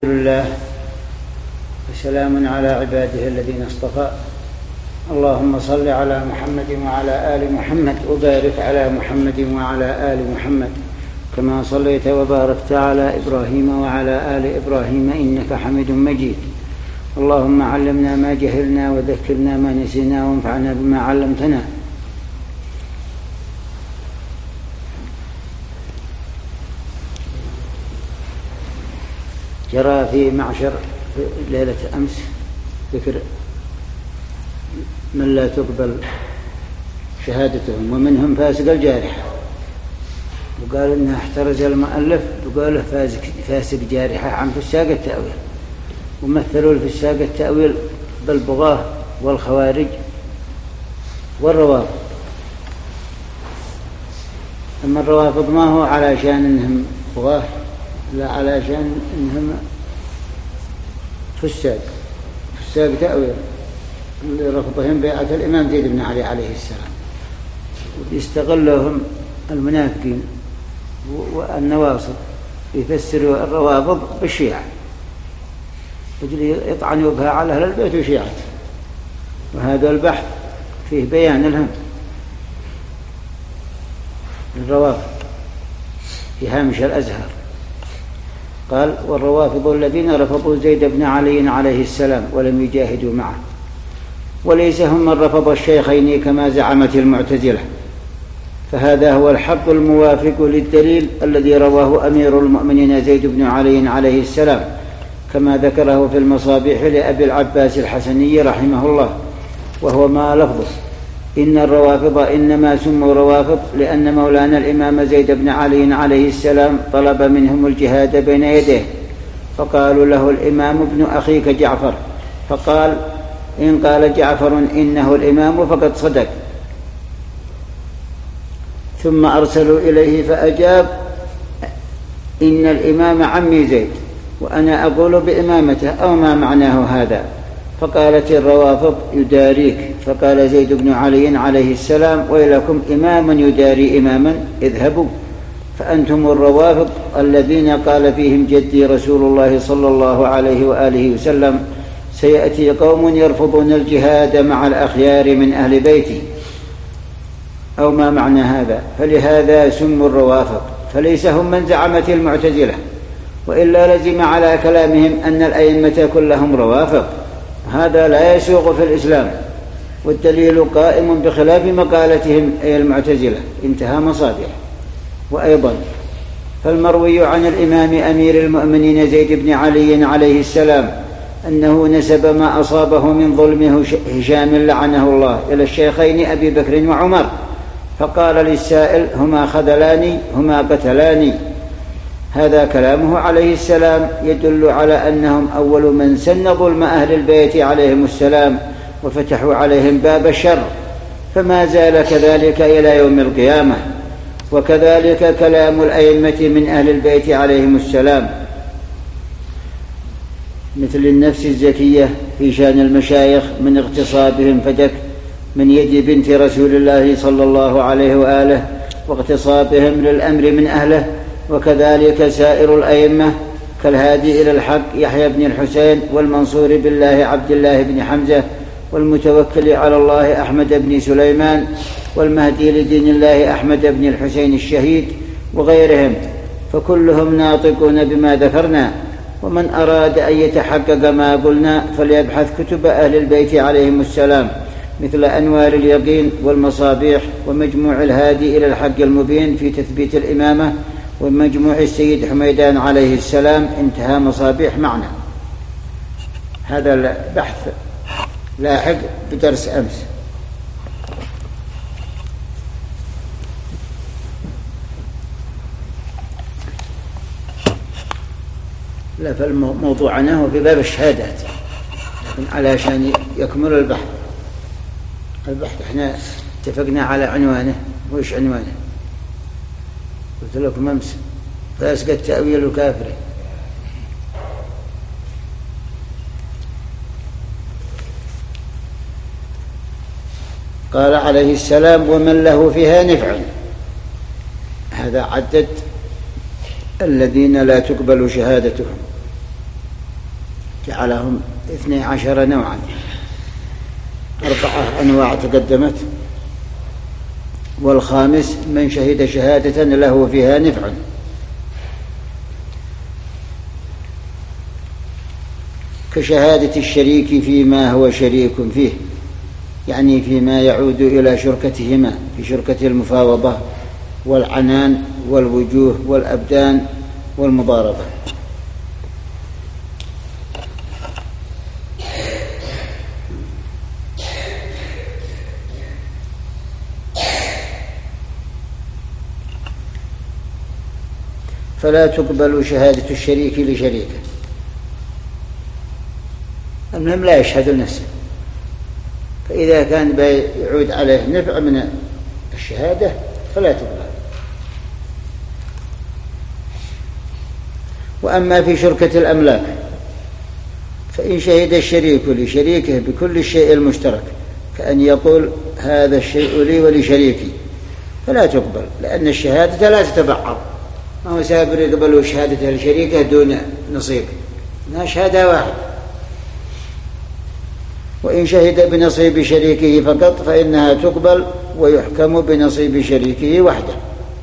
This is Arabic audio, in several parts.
الحمد لله وسلام على عباده الذين اصطفى. اللهم صل على محمد وعلى آل محمد وبارك على محمد وعلى آل محمد كما صليت وباركت على إبراهيم وعلى آل إبراهيم إنك حميد مجيد. اللهم علمنا ما جهلنا وذكرنا ما نسينا وانفعنا بما علمتنا. جرى في معشر ليلة أمس ذكر من لا تقبل شهادتهم ومنهم فاسق الجارحة، وقال إنه احترز المؤلف وقاله فاسق جارحة عن فساق التأويل، ومثلوا الفساق التأويل بالبغاة والخوارج والروافض. أما الروافض ما هو علشان إنهم بغاة، لا علشان إنهم فساق تأويل لرفضهم بيعة الإمام زيد بن علي عليه السلام. ويستغلهم المنافقين والنواصب يفسروا الروافض بالشيعة، يطعنوا بها على أهل البيت وشيعته. وهذا البحث فيه بيان لهم للروافض في هامش الأزهر. قال: والروافض الذين رفضوا زيد بن علي عليه السلام ولم يجاهدوا معه، وليس هم من رفض الشيخين كما زعمت المعتزلة، فهذا هو الحق الموافق للدليل الذي رواه أمير المؤمنين زيد بن علي عليه السلام كما ذكره في المصابيح لأبي العباس الحسني رحمه الله، وهو ما لفظه: إن الروافض إنما سموا روافض لأن مولانا الإمام زيد بن علي عليه السلام طلب منهم الجهاد بين يديه، فقالوا له: الإمام ابن أخيك جعفر، فقال: إن قال جعفر إنه الإمام فقد صدق. ثم أرسلوا إليه فأجاب: إن الإمام عمي زيد وأنا أقول بإمامته، أو ما معناه هذا؟ فقالت الروافض: يداريك. فقال زيد بن علي عليه السلام: ويلكم إمام يداري إماما، اذهبوا، فأنتم الروافض الذين قال فيهم جدي رسول الله صلى الله عليه وآله وسلم: سيأتي قوم يرفضون الجهاد مع الأخيار من أهل بيتي، أو ما معنى هذا؟ فلهذا سموا الروافض، فليس هم من زعمت المعتزلة، وإلا لزم على كلامهم أن الأئمة كلهم روافض. هذا لا يسوق في الإسلام، والدليل قائم بخلاف مقالتهم أي المعتزلة. انتهى مصابيح. وأيضا فالمروي عن الإمام أمير المؤمنين زيد بن علي عليه السلام أنه نسب ما أصابه من ظلم هشام لعنه الله إلى الشيخين أبي بكر وعمر، فقال للسائل: هما خذلاني، هما قتلاني. هذا كلامه عليه السلام يدل على أنهم أول من سن ظلم أهل البيت عليهم السلام وفتحوا عليهم باب الشر، فما زال كذلك إلى يوم القيامة. وكذلك كلام الأئمة من أهل البيت عليهم السلام، مثل النفس الزكية في شأن المشايخ من اغتصابهم فدك من يد بنت رسول الله صلى الله عليه وآله واغتصابهم للأمر من أهله. وكذلك سائر الأئمة كالهادي إلى الحق يحيى بن الحسين، والمنصور بالله عبد الله بن حمزة، والمتوكل على الله أحمد بن سليمان، والمهدي لدين الله أحمد بن الحسين الشهيد، وغيرهم، فكلهم ناطقون بما ذكرنا. ومن أراد أن يتحقق ما قلنا فليبحث كتب أهل البيت عليهم السلام مثل أنوار اليقين والمصابيح، ومجموع الهادي إلى الحق المبين في تثبيت الإمامة، ومجموع السيد حميدان عليه السلام. انتهى مصابيح معنا. هذا البحث لاحق بدرس أمس. لا، فالموضوعنا هو في باب الشهادات، لكن علشان يكمل البحث احنا اتفقنا على عنوانه. وإيش عنوانه؟ قلت لكم أمس: فاسق التأويل الكافر. قال عليه السلام: ومن له فيها نفع. هذا عدد الذين لا تقبل شهادتهم، جعلهم 12 نوعا، 4 أنواع تقدمت، والخامس من شهد شهادة له فيها نفع، كشهادة الشريك فيما هو شريك فيه، يعني فيما يعود إلى شركتهما في شركة المفاوضة والعنان والوجوه والأبدان والمضاربة. فلا تقبل شهادة الشريك لشريكه. المهم لا يشهد لنفسه، فإذا كان يعود عليه نفع من الشهادة فلا تقبل. وأما في شركة الأملاك فإن شهد الشريك لشريكه بكل الشيء المشترك، كأن يقول هذا الشيء لي ولشريكي، فلا تقبل، لأن الشهادة لا تتبعض. ما هو سابر يقبل شهادته لشريكه دون نصيب، إنها شهادة واحد. وإن شهد بنصيب شريكه فقط فإنها تقبل ويحكم بنصيب شريكه وحده.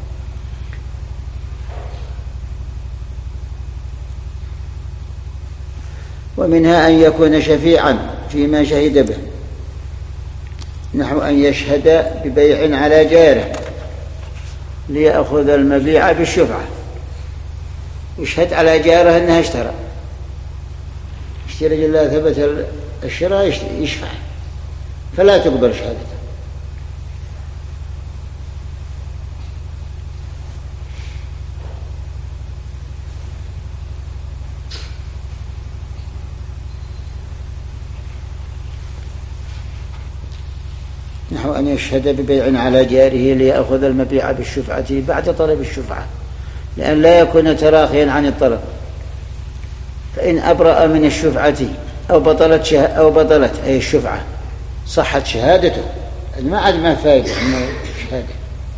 ومنها أن يكون شفيعا فيما شهد به، نحو أن يشهد ببيع على جاره ليأخذ المبيع بالشفعة، يشهد على جاره أنها اشترى لا ثبت الشراء يشفع، فلا تقبل شهادته. نحو أن يشهد ببيع على جاره ليأخذ المبيع بالشفعة بعد طلب الشفعة، لأن لا يكون تراخيا عن الطلب. فإن أبرأ من الشفعة أو بطلت أي الشفعة صحت شهادته، ما عاد ما فائدة من الشهادة.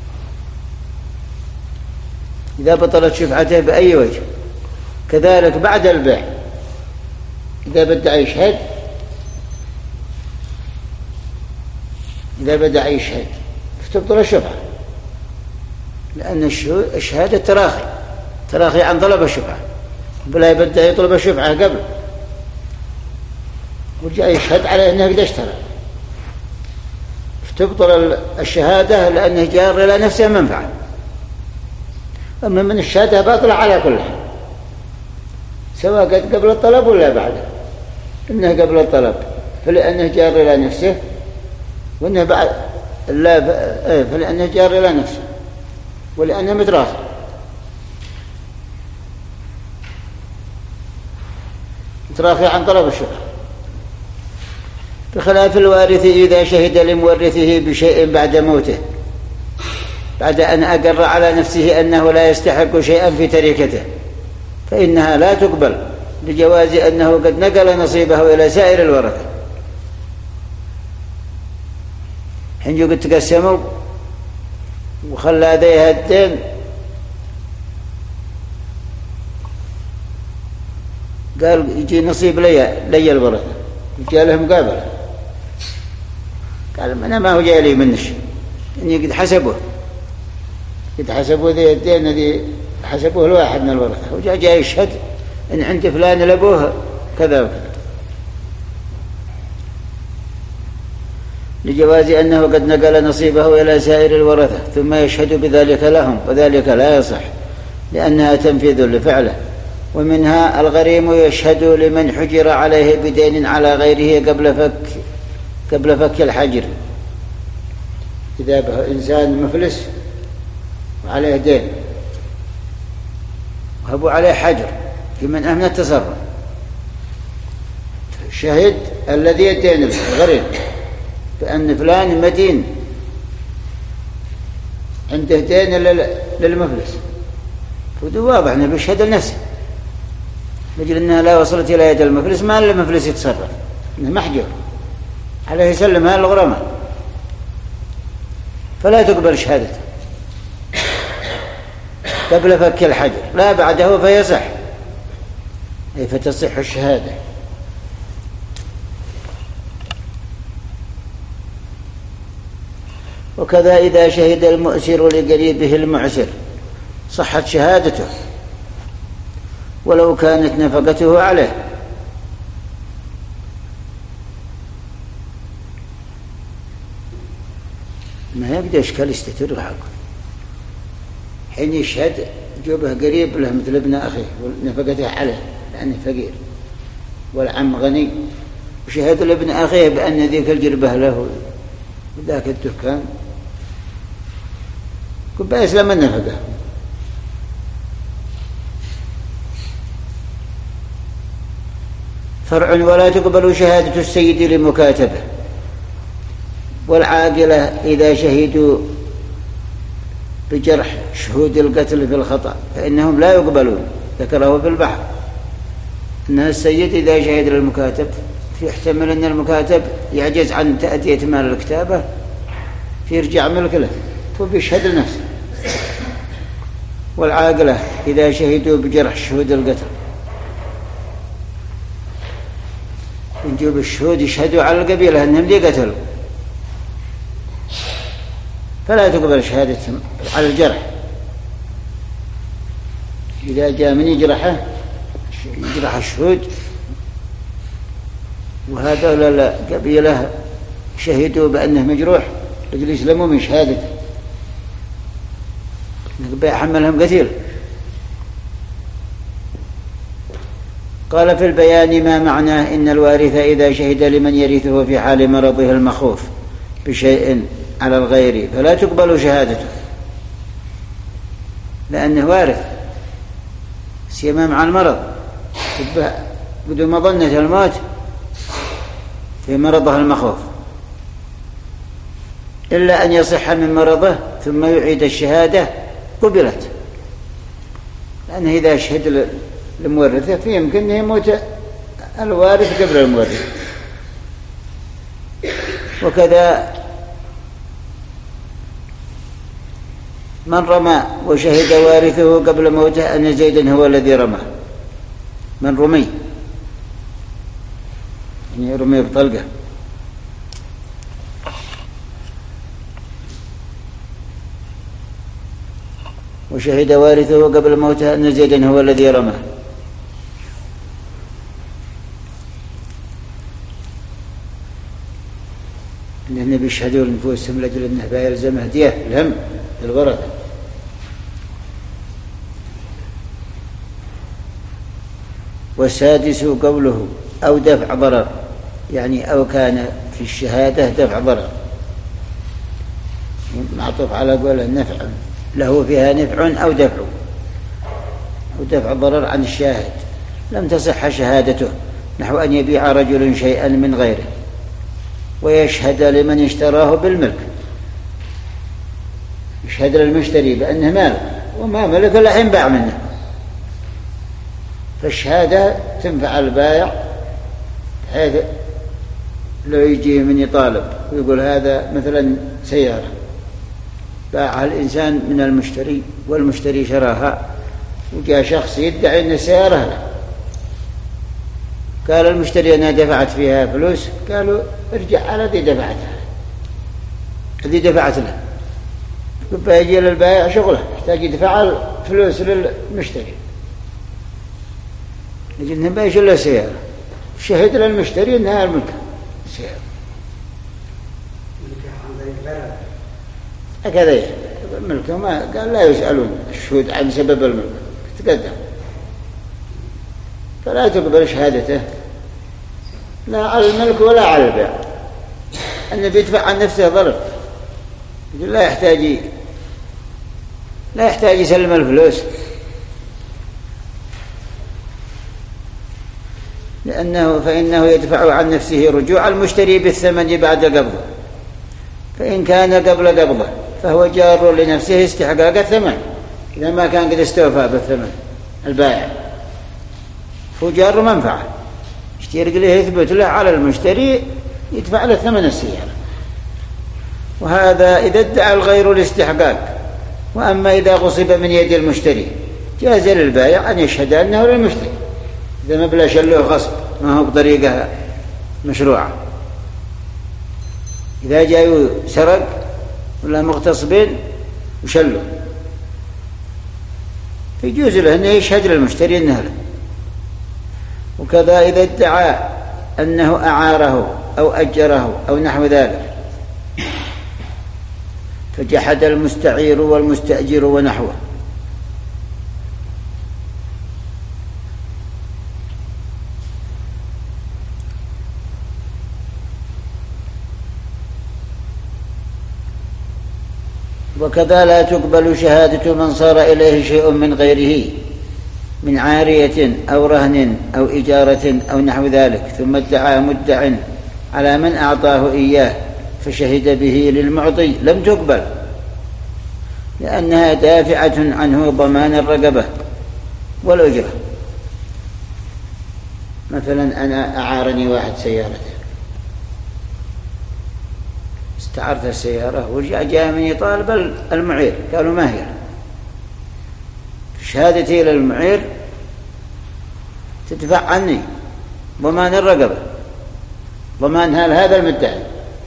إذا بطلت شفعته بأي وجه. كذلك بعد البيع إذا بدأ يشهد، فتبطل الشفعة، لأن الشهادة تراخي عن طلب الشفعة، بلا يبدأ يطلب الشفعة قبل وجاء يشهد عليه أنه قد اشترى، فتبطل الشهادة لأنه جار إلى نفسه منفعة. أما من الشهادة باطلة على كل حال، سواء قد قبل الطلب ولا بعده. إنه قبل الطلب فلأنه جار إلى نفسه، وإنه بعد فلأنه جار إلى نفسه، ولأنه متراخي. متراخي عن طلب الشفعة، بخلاف الوارث إذا شهد لمورثه بشيء بعد موته، بعد أن أقر على نفسه أنه لا يستحق شيئا في تركته، فإنها لا تقبل لجواز أنه قد نقل نصيبه إلى سائر الورثة. حين قد تقسموا وخلى ذيها الدين، قال يجي نصيب لي الورثة، جاء له مقابلة، قال أنا ما هو جاء لي منش، إني قد حسبوا ذي الدين الذي حسبوه الواحد من الورثة، وجاء يشهد إن عند فلان لأبوه كذا وكذا، لجواز أنه قد نقل نصيبه إلى سائر الورثة ثم يشهد بذلك لهم، وذلك لا يصح لأنها تنفيذ لفعله. ومنها الغريم يشهد لمن حجر عليه بدين على غيره قبل فك الحجر. إذا به إنسان مفلس وعليه دين وهبوا عليه حجر في منع من التصرف، شهد الذي يدين الغريم بأن فلان مدين عنده دين للمفلس، وده واضح أنه بيشهد لنفسه، لأجل أنها لا وصلت إلى يد المفلس، ما المفلس يتصرف، أنه محجور عليه يسلمها للغرماء، فلا تقبل شهادته قبل فك الحجر، لا بعده فيصح، أي فتصح الشهادة وكذا إذا شهد المؤسر لقريبه المعسر صحت شهادته ولو كانت نفقته عليه. ما يبدأ إشكال يستتر حقه حين يشهد جوبه قريب له مثل ابن أخيه ونفقته عليه لأنه فقير والعم غني، وشهد لابن أخيه بأن ذيك الجربة له وذاك الدكان قل بأسلم النفقة. فرع ولا تقبل شهادة السيد لمكاتبه. والعاقلة إذا شهدوا بجرح شهود القتل في الخطأ فإنهم لا يقبلون. ذكره في البحر أن السيد إذا شهد للمكاتب يحتمل أن المكاتب يعجز عن تأدية مال الكتابة فيرجع ملك له فبيشهد لنفسه. والعاقلة إذا شهدوا بجرح شهود القتل يجوا بالشهود يشهدوا على القبيلة أنهم لي قتلوا فلا تقبل شهادتهم على الجرح. إذا جاء من يجرح الشهود وهذا القبيلة شهدوا بأنه مجروح يجل يسلموا من شهادته بيحملهم قتيل. قال في البيان ما معناه إن الوارث إذا شهد لمن يرثه في حال مرضه المخوف بشيء على الغير فلا تقبل شهادته لأنه وارث سيما مع المرض بدون مظنة الموت في مرضه المخوف إلا أن يصح من مرضه ثم يعيد الشهادة قبلت، لأنه إذا شهد المورثة فيمكن أن يموت الوارث قبل المورث. وكذا من رمى وشهد وارثه قبل موته أن زيدا هو الذي رمى. من رمي يعني رمي بطلقة وشهد وارثه قبل موته أن زيدا هو الذي رمى. لأن بيشهدوا لنفوسهم لأجل أنه بيلزمه دية الهم الورثة. والسادس قوله أو دفع ضرر يعني أو كان في الشهادة دفع ضرر معطوف على قوله نفع له فيها نفع أو دفع ضرر عن الشاهد لم تصح شهادته نحو أن يبيع رجل شيئا من غيره ويشهد لمن اشتراه بالملك، يشهد للمشتري بأنه مال وما ملك إلا حين باع منه، فالشهادة تنفع البائع حيث لو يجي من يطالب ويقول هذا مثلا سيارة باعها الإنسان من المشتري والمشتري شراها وجاء شخص يدعي أن السيارة له، قال المشتري أنا دفعت فيها فلوس، قالوا ارجع على الذي دفعت له، فيجي للبائع شغله يحتاج يدفع الفلوس للمشتري يجي انه بايش الا سيارة شهد للمشتري انها الملك سيارة هكذا الملك ما قال لا يسألون الشهود عن سبب الملك تقدم، فلا تقبل شهادته لا على الملك ولا على البيع أنه بيدفع عن نفسه ضرر لا يحتاج يسلم الفلوس فإنه يدفع عن نفسه رجوع المشتري بالثمن بعد قبضه، فإن كان قبل قبضه فهو جار لنفسه استحقاق الثمن إذا ما كان قد استوفى بالثمن البائع هو جار منفعة يشتري له يثبت له على المشتري يدفع له ثمن السيارة. وهذا إذا ادعى الغير الاستحقاق. وأما إذا غصب من يد المشتري جاز للبائع أن يشهد أنه للمشتري إذا ما بلا شله غصب ما هو بطريقة مشروعة. إذا جاء سرق ولا مغتصبين وشلوا، يجوز له أنه يشهد للمشتري أنه له. وكذا إذا ادعى أنه أعاره أو أجره أو نحو ذلك فجحد المستعير والمستأجر ونحوه، وكذا لا تقبل شهادة من صار إليه شيء من غيره من عارية أو رهن أو إجارة أو نحو ذلك ثم ادعى مدع على من أعطاه إياه فشهد به للمعطي لم تقبل، لأنها دافعة عنه ضمان الرقبة والأجرة. مثلا أنا أعارني واحد سيارته، استعرت السيارة ورجع جاء مني طالب المعير، قالوا ما هي؟ شهادتي للمعير تدفع عني ضمان الرقبة، ضمان هذا المدعي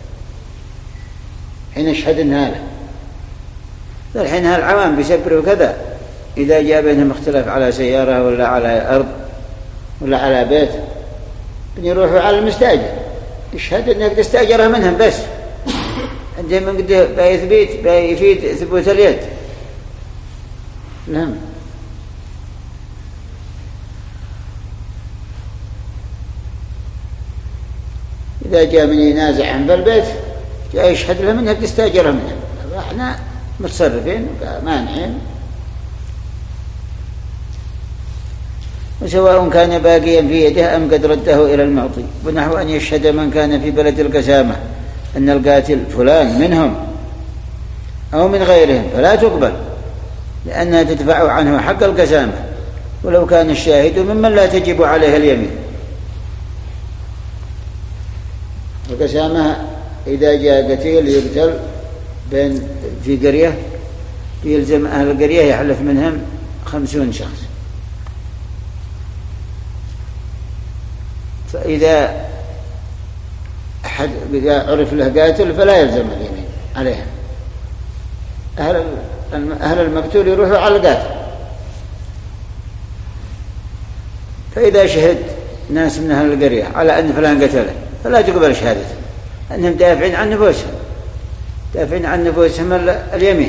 حين اشهد ان هذا. الحين هالعوام بيسبروا كذا، إذا جاء بينهم اختلاف على سيارة ولا على أرض ولا على بيت بيروحوا على المستأجر يشهد انك تستأجرها منهم، بس عندهم من قد بيفيد ثبوت اليد. نعم. إذا جاء من ينازع عن بالبيت جاء يشهد له منها تستأجرها منها، احنا متصرفين مانعين. وسواء كان باقيا في يده أم قد رده إلى المعطي. ونحو أن يشهد من كان في بلد القسامة أن القاتل فلان منهم أو من غيرهم فلا تقبل، لأنها تدفع عنه حق القسامة ولو كان الشاهد ممن لا تجب عليه اليمين. القسامة إذا جاء قتيل يقتل بين في قرية يلزم أهل القرية يحلف منهم 50 شخص، فإذا أحد عرف له قاتل فلا يلزم اليمين عليها. أهل المقتول يروحوا على القاتل، فإذا شهد ناس من أهل القرية على أن فلان قتله فلا تقبل شهادته، أنهم دافعين عن نفوسهم، دافعين عن نفوسهم اليمين،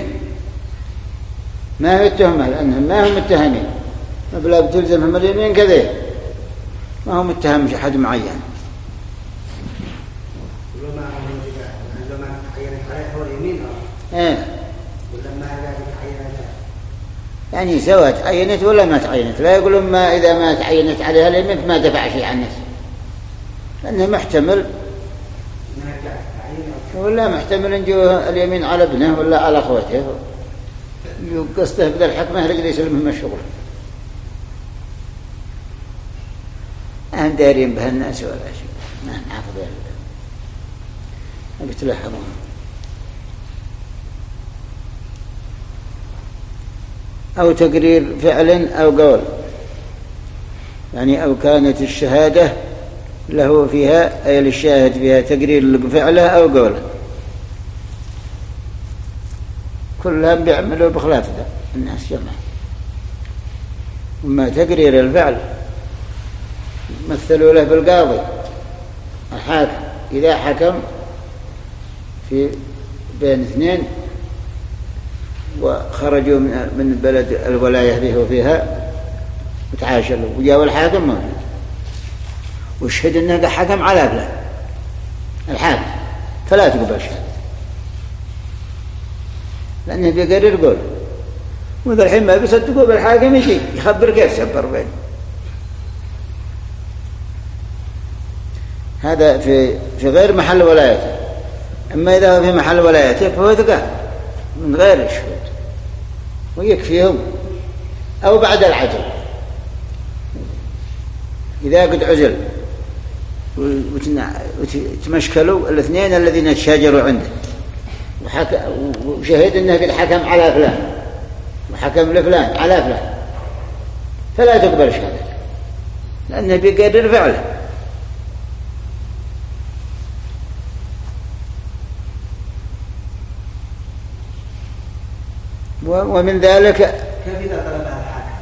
ما هي التهمة لأنهم ما هم متهمين، فلا بتلزمهم اليمين كذا، ما هم متهم أحد معين. عندما تعينت عليه هو اليمين ولما يعني سواء تعينت ولا ما تعينت، لا يقولون ما إذا ما تعينت عليها اليمين فما دفع شيء عن نفسه، لأنه محتمل ولا محتمل أن يجوه اليمين على ابنه ولا على أخوته قصده بذا الحكمة رجل يسلمهم الشغل. أهم دارين بها الناس ولا شيء، ما نعرف ذلك بتلاحظون. أو تقرير فعل أو قول، يعني أو كانت الشهادة له فيها أي للشاهد فيها تقرير فعله أو قوله، كلهم بيعملوا بخلاف ذا الناس جمعا. أما تقرير الفعل مثلوا له بالقاضي الحاكم، إذا حكم في بين اثنين وخرجوا من بلد الولاية اللي هو فيها وتعاشروا وجاءوا الحاكم موجود وشهد أنه حكم على فلان الحاكم، فلا تقبل شهادة لأنه بيقرر قول. وإذا الحين ما بيصدقوا بالحاكم يجي يخبر كيف سبر بين. هذا في غير محل ولايته. أما إذا هو في محل ولايته فهو ثقة من غير الشهود ويكفيهم. أو بعد العجل إذا قد عزل وتمشكلوا الاثنين الذين تشاجروا عنده وشهد أنه قد حكم على فلان وحكم لفلان على فلان فلا تقبل شهادته لأنه بيقرر فعله. ومن ذلك كيف إذا طلبها الحاكم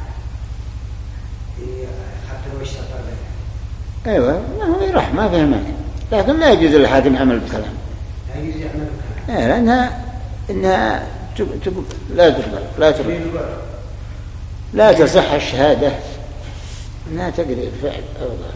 حتى لو اشترط له؟ أيوة ما هو يروح ما فيه مانع، لكن لا يجوز للحاكم عمل بكلام. لا يجوز يعمل بكلام. لأنها لا تقبل لا تصح الشهادة انها تقرير فعل او ظاهر.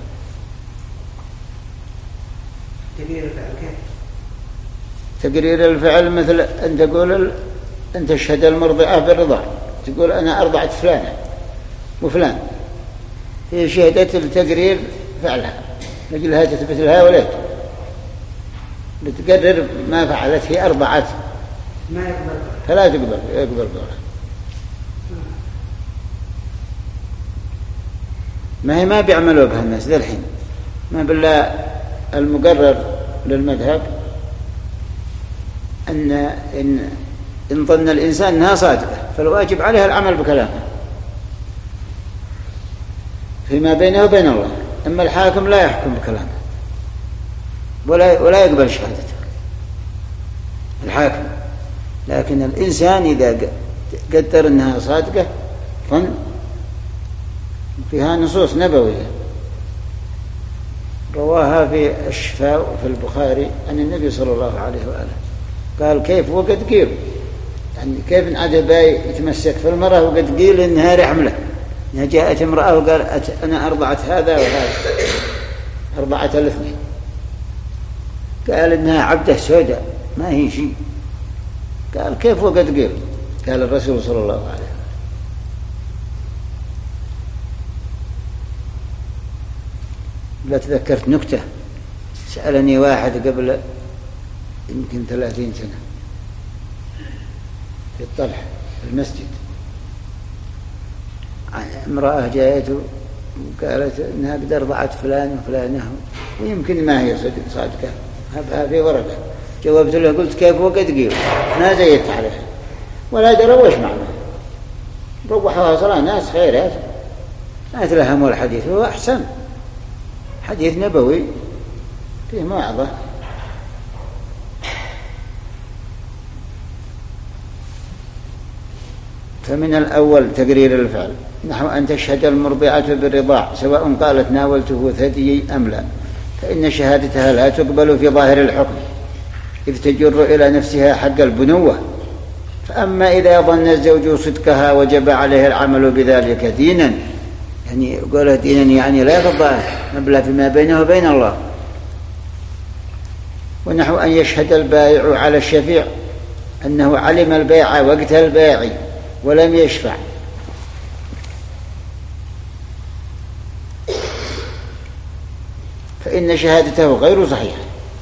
تقرير الفعل كيف؟ تقرير الفعل مثل ان تقول ان تشهد المرضعة بالرضاع، تقول انا ارضعت فلانة وفلان، هي شهدت التقرير فعلها لجلها تثبت لها ولد، بتقرر ما فعلت، هي ارضعت ما يقبل فلا يقبل قولها. ما هي ما بيعملوا بها الناس ذا الحين، ما بالله المقرر للمذهب إن ظن الإنسان أنها صادقة فالواجب عليها العمل بكلامها فيما بينه وبين الله، أما الحاكم لا يحكم بكلامه ولا يقبل شهادته الحاكم، لكن الإنسان إذا قدر أنها صادقة ظن فيها نصوص نبوية رواها في الشفاء وفي البخاري عن النبي صلى الله عليه وآله قال كيف وقد قيل، يعني كيف انعاد باي يتمسك في المرأة وقد قيل إنها رحملة، إنها جاءت امرأة وقالت أنا أرضعت هذا وهذا، أرضعت الاثنين، قال إنها عبدة سوداء ما هي شيء، قال كيف وقد قيل، قال الرسول صلى الله عليه وسلم. لا تذكرت نكتة، سألني واحد قبل يمكن 30 سنة في الطلح في المسجد، امرأة جاءته وقالت انها قد ارضعت فلان وفلانه ويمكن ما هي صادقة، هبها في ورقة، جاوبت له قلت كيف وقد قيل، ما زيدت عليها ولا درى وش معناه، روحوها صلاة ناس خيرات ما تلهموا الحديث، هو أحسن حديث نبوي فيه موعظة. فمن الأول تقرير الفعل نحو أن تشهد المرضعة بالرضاع سواء قالت ناولته ثديي أم لا، فإن شهادتها لا تقبل في ظاهر الحكم إذ تجر إلى نفسها حق البنوة، فأما إذا ظن الزوج صدقها وجب عليه العمل بذلك دينا، يعني قوله دينا يعني لا يفضل مبلغ فيما بينه وبين الله. ونحو أن يشهد البائع على الشفيع أنه علم البيع وقت البيع ولم يشفع، فإن شهادته غير صحيحة.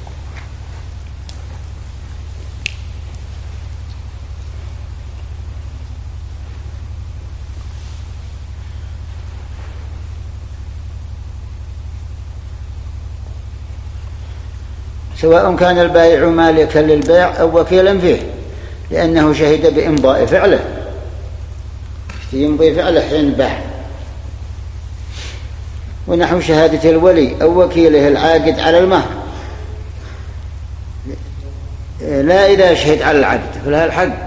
سواء كان البائع مالكا للبيع أو وكيلا فيه، لأنه شهد بإمضاء فعله، يمضي فعله حين باع. ونحو شهادة الولي أو وكيله العاقد على المهر، لا إذا شهد على العقد فلها الحق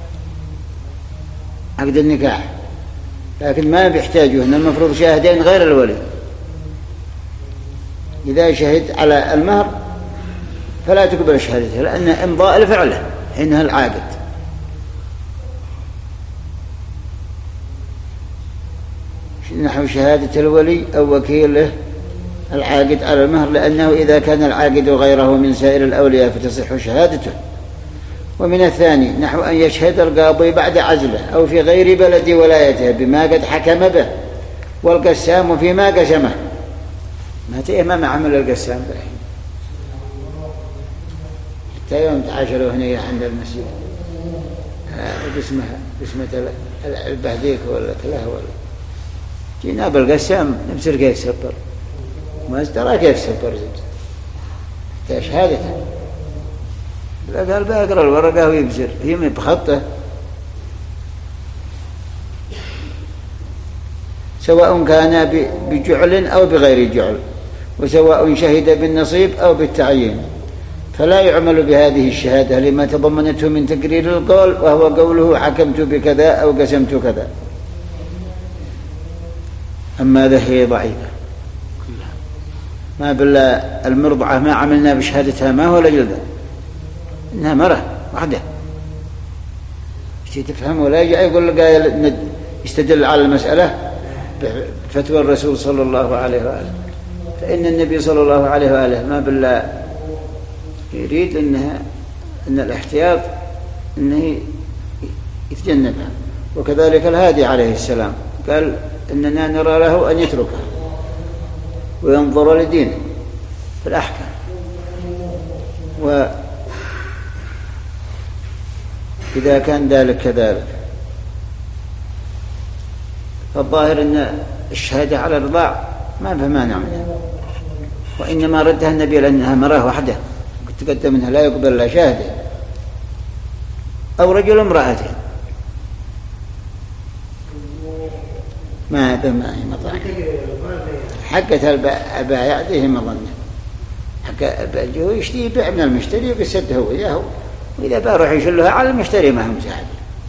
عقد النكاح، لكن ما بيحتاجوا إن المفروض شاهدين غير الولي. إذا شهد على المهر فلا تقبل شهادته لأن إمضاء لفعله حينها العاقد. نحو شهادة الولي أو وكيله العاقد على المهر، لأنه إذا كان العاقد غيره من سائر الأولياء فتصح شهادته. ومن الثاني نحو أن يشهد القاضي بعد عزله أو في غير بلد ولايته بما قد حكم به، والقسام فيما قسمه. ما تأمام عمل القسام بالحين حتى يوم تعاشروا هنا عند المسجد باسمة البهديك ولا كلاه ولا جينا بالقسام نبصر كيف سبر ما ترى كيف سبر زد شهادته، لا قال بقرأ الورقة ويبصر هي من بخطه. سواء كان بجعل أو بغير جعل، وسواء شهد بالنصيب أو بالتعيين، فلا يعمل بهذه الشهادة لما تضمنته من تقرير القول، وهو قوله حكمت بكذا أو قسمت كذا. أما هي ضعيفة ما بالله المرضعة ما عملنا بشهادتها ما هو لجلدة، إنها مرة واحدة. تفهم ولا يجي يقول لك يستدل على المسألة بفتوى الرسول صلى الله عليه وآله. فإن النبي صلى الله عليه وآله ما بالله يريد أن الاحتياط أنه يتجنبها. وكذلك الهادي عليه السلام قال إننا نرى له أن يتركها وينظر لدينه في الأحكام. وإذا كان ذلك كذلك فالظاهر أن الشهادة على الرضاع ما فيها مانع منها، وإنما ردها النبي لأنها مراه واحدة تقدم منها لا يقبل لا شاهدة، أو رجل امرأتين ما بما هي مظنة حقت البائع ذي مظنة حق البائع يشتري يبيع من المشتري ويسده وياه، وإذا بروح يشلها على المشتري ما هو مساعد.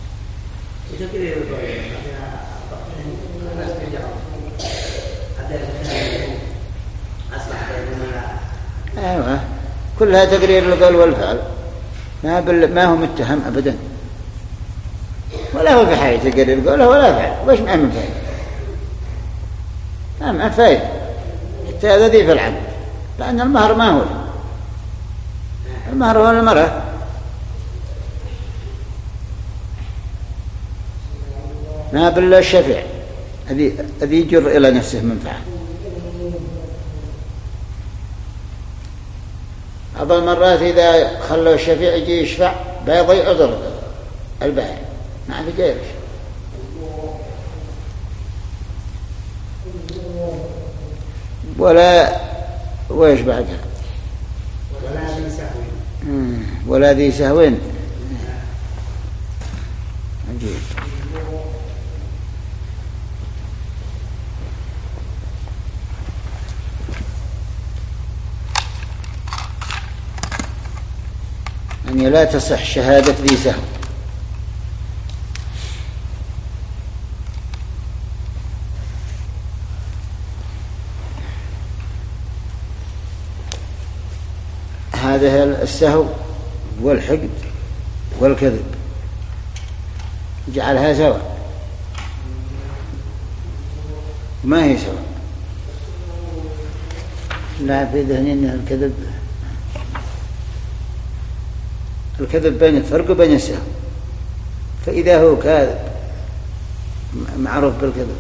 أيوة كلها تقرير القول والفعل، ما هو متهم أبدا، ولا هو في حاجة تقرير القول ولا فعل. وش معه من فايدة؟ ما معه فايدة حتى هذا ذي في العقد، لأن المهر ما هو المهر هو المرأة. ما بالله الشفيع الذي يجر إلى نفسه منفعة. بعض المرات إذا خلوا الشفيع يجي يشفع بيضيع عذر البائع ما في جيرش. ولا ويش بعدها ولا ذي سهوين عجيب. يعني لا تصح شهادة ذي سهو. هذا السهو والحقد والكذب جعلها سواء، ما هي سواء. لا في ذهننا الكذب بين الفرق وبين السهو. فإذا هو كاذب معروف بالكذب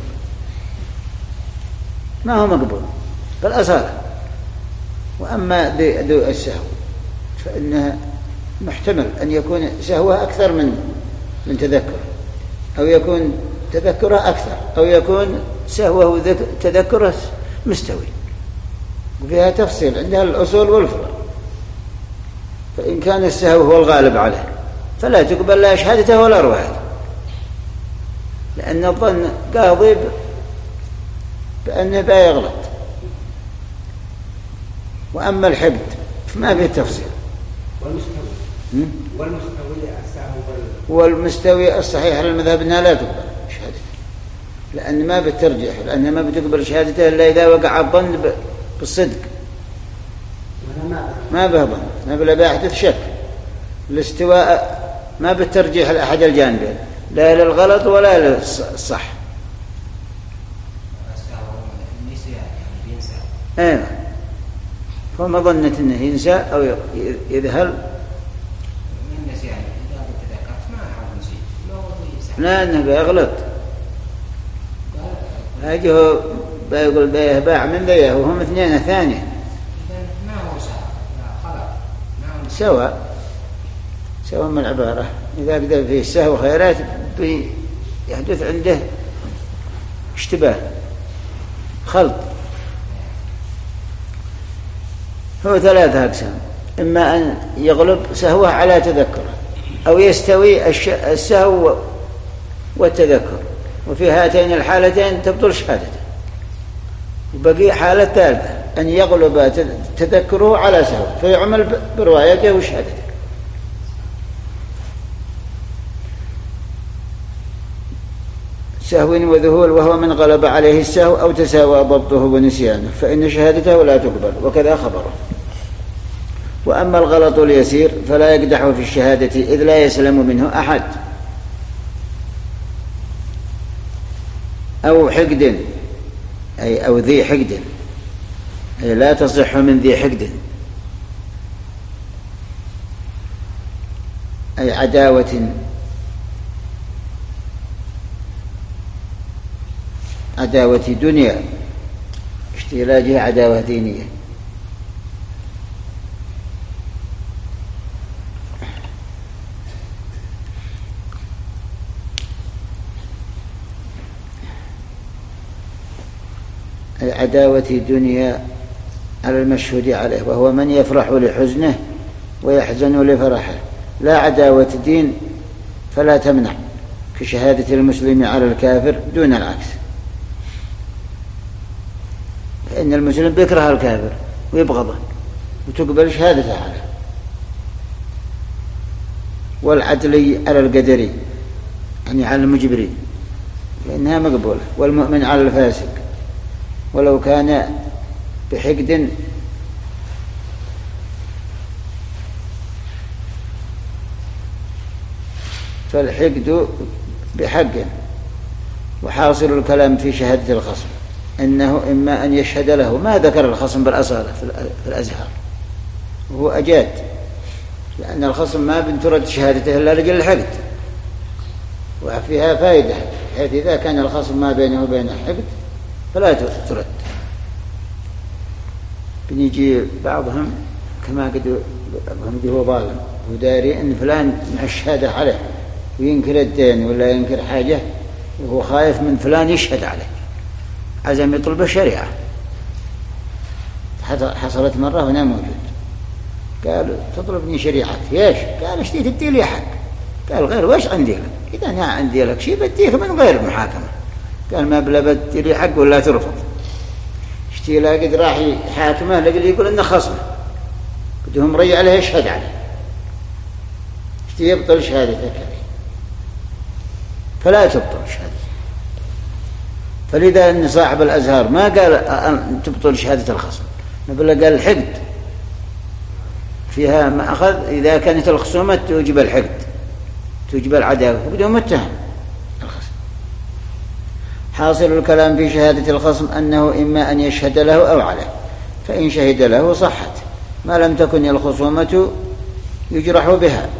ما هو مقبول بالأصالة. وأما ذو السهو فإنها محتمل أن يكون سهوه أكثر من تذكر، أو يكون تذكره أكثر، أو يكون سهوه تذكره مستوي، وفيها تفصيل عندها الأصول والفروع. فإن كان السهو هو الغالب عليه فلا تقبل لا شهادته ولا روايته، لأن الظن قاضي بأنه بيغلط. وأما الحقد فما فيه تفصيل. والمستوي الصحيح على المذهب أنها لا تقبل شهادته، لأن ما بترجح، لأنها ما بتقبل شهادته إلا إذا وقع الظن بالصدق، ما به ظن، ما بلا بيحدث شك. الاستواء ما بترجيح لأحد الجانبين، لا للغلط ولا للصح. ايوه فما ظنت انه ينسى او يذهل، لا انه بيغلط. هاجه بيقول بيه باع من بيه وهم اثنين ثانية سواء من العبارة. إذا بدأ فيه السهو خيرات يحدث عنده اشتباه خلط. هو ثلاثة أقسام: إما أن يغلب سهوه على تذكره، أو يستوي السهو والتذكر، وفي هاتين الحالتين تبطل شهادته. وبقي حالة ثالثة أن يغلب تذكره على سهو فيعمل بروايته وشهادته. سهو وذهول وهو من غلب عليه السهو أو تساوى ضبطه ونسيانه فإن شهادته لا تقبل، وكذا خبره. وأما الغلط اليسير فلا يقدح في الشهادة إذ لا يسلم منه أحد، أو حقد أو ذي حقد، أي لا تصح من ذي حقد، أي عداوة دنيا اشتراجها عداوة دينية. أي عداوة دنيا على المشهود عليه، وهو من يفرح لحزنه ويحزن لفرحه، لا عداوة دين فلا تمنع كشهادة المسلم على الكافر دون العكس، لأن المسلم بيكره الكافر ويبغضه وتقبل شهادته عليه. والعدلي على القدري يعني على المجبري لأنها مقبولة، والمؤمن على الفاسق ولو كان بحقد فالحقد بحق. وحاصل الكلام في شهادة الخصم أنه إما أن يشهد له، ما ذكر الخصم بالأصالة في الأزهار، وهو أجاد، لأن الخصم ما بنترد شهادته إلا لجل الحقد، وفيها فائدة، حيث إذا كان الخصم ما بينه وبين حقد فلا ترد. بنيجي بعضهم كما قد هو ظالم وداري أن فلان مع الشهادة عليه وينكر الدين ولا ينكر حاجة، وهو خايف من فلان يشهد عليه، عزم يطلب الشريعة. حصلت مرة هنا موجود، قال تطلبني شريعتي ايش؟ قال اشتي تدي لي حق. قال غير وش عندي لك؟ إذا أنا عندي لك شيء بديك من غير محاكمة. قال ما بلا بدي لي حق ولا ترفض. اشتي لا قد راح يحاكمه لقد يقول إنه خصمه بدهم ريع عليه يشهد عليه، اشتي يبطل شهادتك عليه، فلا تبطل شهادتك. فلذا أن صاحب الأزهار ما قال أن تبطل شهادة الخصم، بل قال الحقد فيها ما أخذ إذا كانت الخصومة توجب الحقد توجب العداوة بدون متهم الخصم. حاصل الكلام في شهادة الخصم أنه إما أن يشهد له أو عليه، فإن شهد له صحت ما لم تكن الخصومة يجرح بها،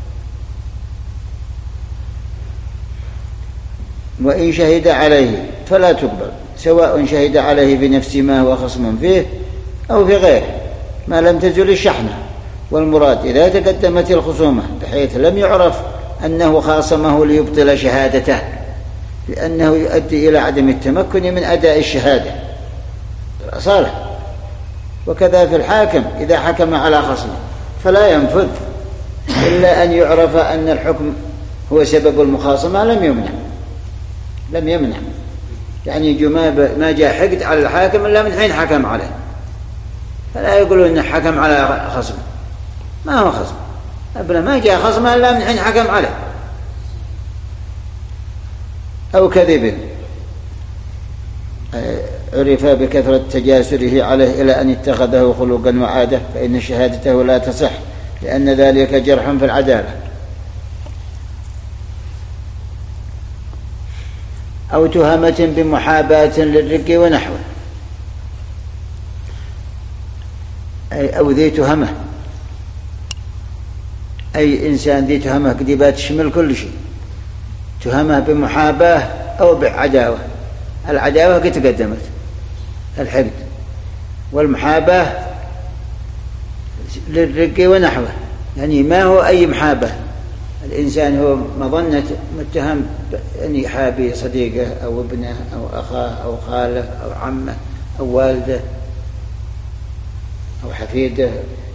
وإن شهد عليه فلا تقبل، سواء شهد عليه بنفس ما هو خصم فيه أو في غيره ما لم تزل الشحنة. والمراد إذا تقدمت الخصومة بحيث لم يعرف أنه خاصمه ليبطل شهادته، لأنه يؤدي إلى عدم التمكن من أداء الشهادة بالأصالة. وكذا في الحاكم إذا حكم على خصمه فلا ينفذ إلا أن يعرف أن الحكم هو سبب المخاصمة لم يمنع يعني ما جاء حقد على الحاكم إلا من حين حكم عليه، فلا يقولون إنه حكم على خصم، ما هو خصم أبدا، ما جاء خصم إلا من حين حكم عليه. أو كذب عرف بكثرة تجاسره عليه إلى أن اتخذه خلقا وعادة فإن شهادته لا تصح، لأن ذلك جرح في العدالة. أو تهمة بمحاباة للرق ونحوه، أو ذي تهمة، أي إنسان ذي تهمة قد تشمل كل شيء، تهمة بمحاباة أو بعداوة. العداوة قد تقدمت الحقد، والمحاباة للرق ونحوه يعني ما هو أي محاباة، الإنسان هو مظنة متهم أن يحابي صديقه أو ابنه أو أخاه أو خاله أو عمه أو والده أو حفيده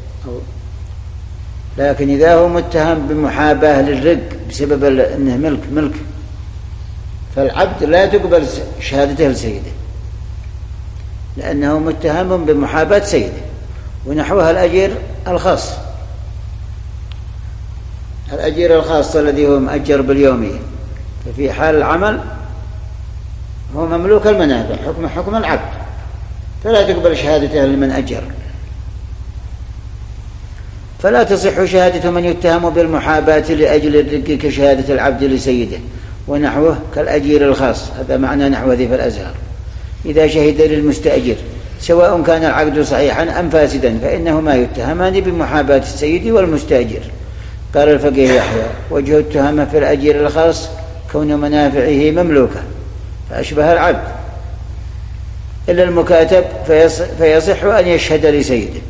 لكن إذا هو متهم بمحاباة للرق بسبب أنه ملك فالعبد لا تقبل شهادته لسيده، لأنه متهم بمحاباة سيده. ونحوها الأجير الخاص، الأجير الخاص الذي هو مؤجر باليومية، ففي حال العمل هو مملوك المنافع حكم العبد، فلا تقبل شهادته لمن أجر. فلا تصح شهادة من يتهم بالمحاباة لأجل الرق كشهادة العبد لسيده ونحوه كالأجير الخاص. هذا معنى نحو ذي في الأزهر. إذا شهد للمستأجر سواء كان العقد صحيحا أم فاسدا فإنهما يتهمان بمحاباة السيد والمستأجر. قال الفقيه يحيى: وجه التهمة في الأجير الخاص كون منافعه مملوكة فأشبه العبد، إلا المكاتب فيصح أن يشهد لسيده،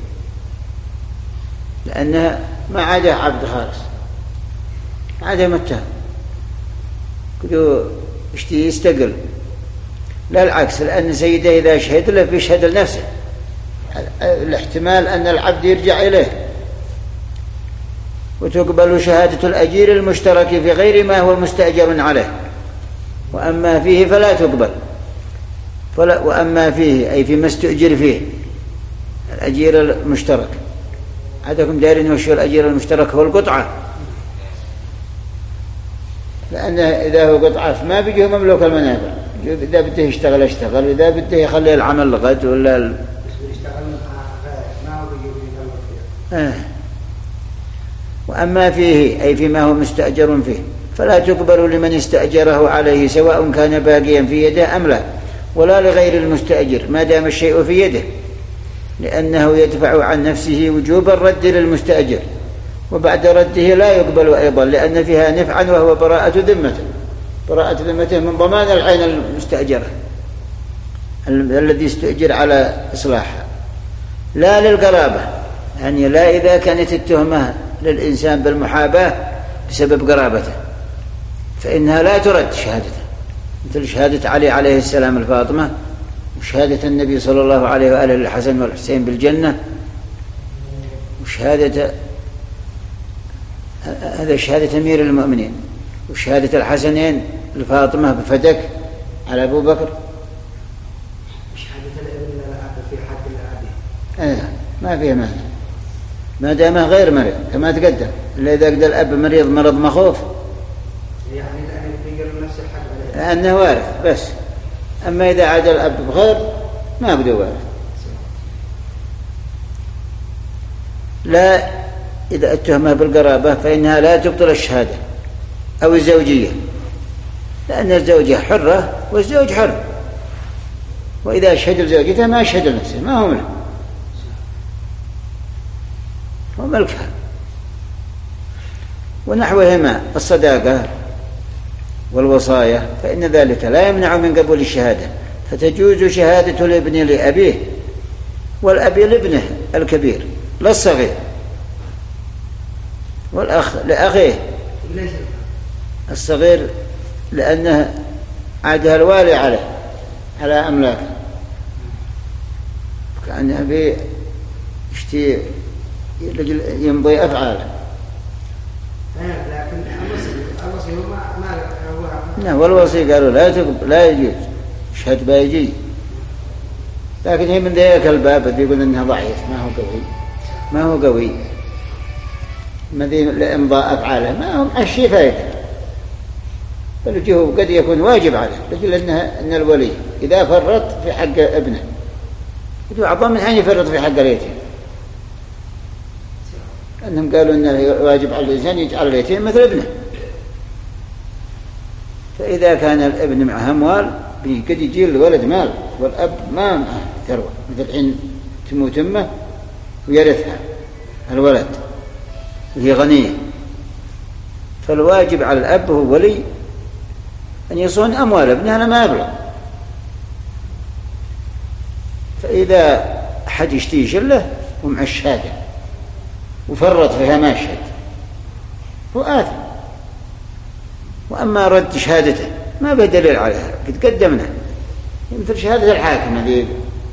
لأنه ما عاده عبد خالص، عاده متهم كده يستقل. لا العكس، لأن سيده إذا شهد له بيشهد لنفسه، الاحتمال أن العبد يرجع إليه. وتقبل شهادة الأجير المشترك في غير ما هو مستأجر عليه، وأما فيه فلا تقبل. وأما فيه أي فيما استؤجر فيه الأجير المشترك. عادكم دارين وشو الأجير المشترك؟ هو القطعة، لأنه إذا هو قطعة ما بيجيه مملوك المنافع، إذا بده يشتغل اشتغل، إذا بده يخلي العمل لغد ولا يشتغل ما هو بيجيه. وأما فيه أي فيما هو مستأجر فيه فلا تقبل لمن استأجره عليه سواء كان باقيا في يده أم لا، ولا لغير المستأجر ما دام الشيء في يده، لأنه يدفع عن نفسه وجوب الرد للمستأجر، وبعد رده لا يقبل أيضا لأن فيها نفعا وهو براءة ذمته، براءة ذمته من ضمان العين المستأجرة الذي استأجر على إصلاحها. لا للقرابة، يعني لا إذا كانت التهمة للإنسان بالمحاباة بسبب قرابته فإنها لا ترد شهادته، مثل شهادة علي عليه السلام الفاطمة، وشهادة النبي صلى الله عليه وآله الحسن والحسين بالجنة، وشهادة هذا شهادة أمير المؤمنين، وشهادة الحسنين الفاطمة بفتك على أبو بكر. شهادة الابن الأب في حق الأب ما فيه مانع ما دامه غير مريض كما تقدم، إلا إذا قد الأب مرض مخوف يعني يقرر نفس الحق لأنه وارث بس. أما إذا عاد الأب بغير ما بده وارث. لا إذا التهمة بالقرابة فإنها لا تبطل الشهادة أو الزوجية، لأن الزوجة حرة والزوج حر، وإذا شهد لزوجته ما شهد لنفسه، ما هو ملك، هو ملكها. ونحوهما الصداقة والوصاية فإن ذلك لا يمنع من قبول الشهادة، فتجوز شهادة الابن لأبيه والأب لابنه الكبير لا الصغير، والأخ لأخيه الصغير لأنه عادها الوالي على أملاكه، كأنه يشتي يمضي أفعاله. لكن الوصي هو نعم، والوصي قالوا لا يجوز شهد بايجي، لكن هي من ذلك الباب اللي يقول إنها ضعيف ما هو قوي مذي لإمضاء أفعاله، ما هو معشي فايدة، بل قد يكون واجب عليه، لكن إن الولي إذا فرط في حق ابنه أعظم من أن يفرط في حق اليتيم، أنهم قالوا إنه واجب على الإنسان يجعل اليتيم مثل ابنه. فإذا كان الابن معه أموال قد يجي الولد مال والأب ما معه ثروة، مثل حين تموت أمه ويرثها الولد وهي غنية، فالواجب على الأب هو ولي أن يصون أموال ابنه على ما يبلغ. فإذا أحد يشتي شله ومع الشهادة وفرط فيها ما شهد هو آثم. وأما رد شهادته ما به دليل عليها، قد قدمنا مثل شهادة الحاكم هذه،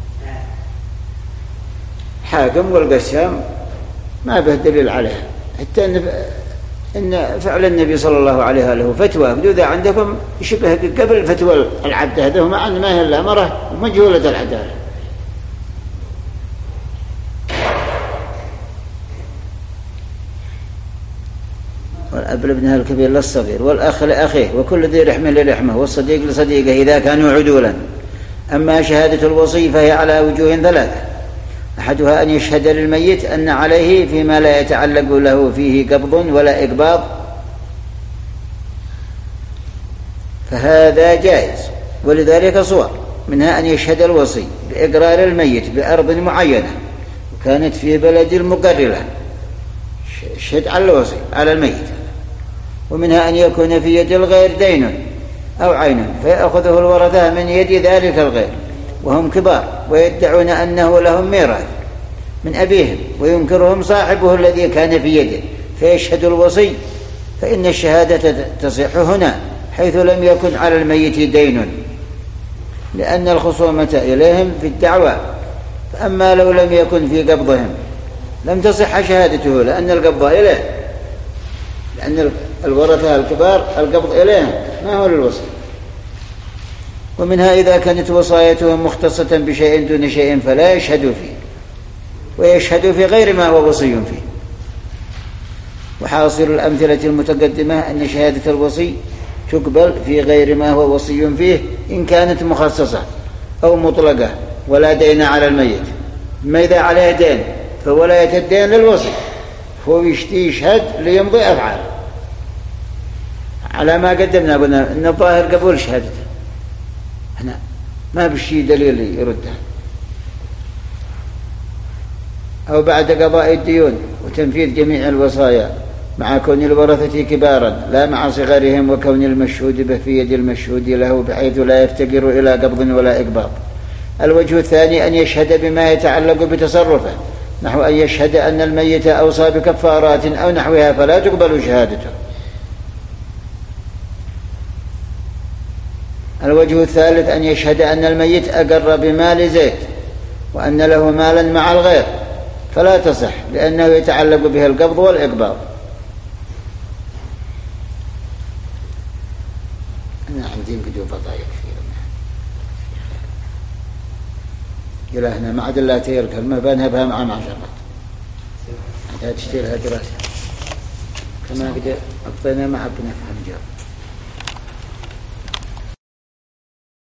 حاكم والقسام ما به دليل عليها، حتى إن فعل النبي صلى الله عليه وآله فتوى بدو عندكم يشبه قبل فتوى العبد هذا، مع أن ما هي إلا مرة ومجهولة العدالة، والأب لابنها الكبير للصغير، والأخ لأخيه، وكل ذي رحم لرحمه، والصديق لصديقه إذا كانوا عدولا. أما شهادة الوصي فهي على وجوه ثلاثة: أحدها أن يشهد للميت أن عليه فيما لا يتعلق له فيه قبض ولا إقباض، فهذا جائز، ولذلك صور، منها أن يشهد الوصي بإقرار الميت بأرض معينة وكانت في بلد المقرلة، شهد على الوصي على الميت. ومنها أن يكون في يد الغير دين أو عين فيأخذه الورثة من يد ذلك الغير وهم كبار ويدعون أنه لهم ميراث من أبيهم، وينكرهم صاحبه الذي كان في يده فيشهد الوصي، فإن الشهادة تصح هنا حيث لم يكن على الميت دين، لأن الخصومة إليهم في الدعوى. فأما لو لم يكن في قبضهم لم تصح شهادته، لأن القبض إليه، لأن الورثة الكبار القبض إليهم ما هو للوصي. ومنها إذا كانت وصايتهم مختصة بشيء دون شيء فلا يشهد فيه، ويشهد في غير ما هو وصي فيه. وحاصل الأمثلة المتقدمة أن شهادة الوصي تقبل في غير ما هو وصي فيه إن كانت مخصصة أو مطلقة ولا دين على الميت. ما إذا عليه دين فولاية الدين للوصي، هو يشهد ليمضي أفعال على ما قدمنا، قلنا إن الظاهر قبول شهادته، هنا ما بشي دليل يردها. أو بعد قضاء الديون وتنفيذ جميع الوصايا مع كون الورثة كبارا لا مع صغرهم، وكون المشهود به في يد المشهود له بحيث لا يفتقر إلى قبض ولا إقباض. الوجه الثاني أن يشهد بما يتعلق بتصرفه، نحو أن يشهد أن الميت أوصى بكفارات أو نحوها فلا تقبل شهادته. الوجه الثالث أن يشهد أن الميت أقر بمال زيد وأن له مالا مع الغير فلا تصح، لأنه يتعلق به القبض والإقباض. أنا عندي قدوة بضايق كثير إلهنا ما عاد الله تير كلمة بنهبها مع معشرات حتى تشتريها دراسة كما قد أقضينا مع ابنك حمجار.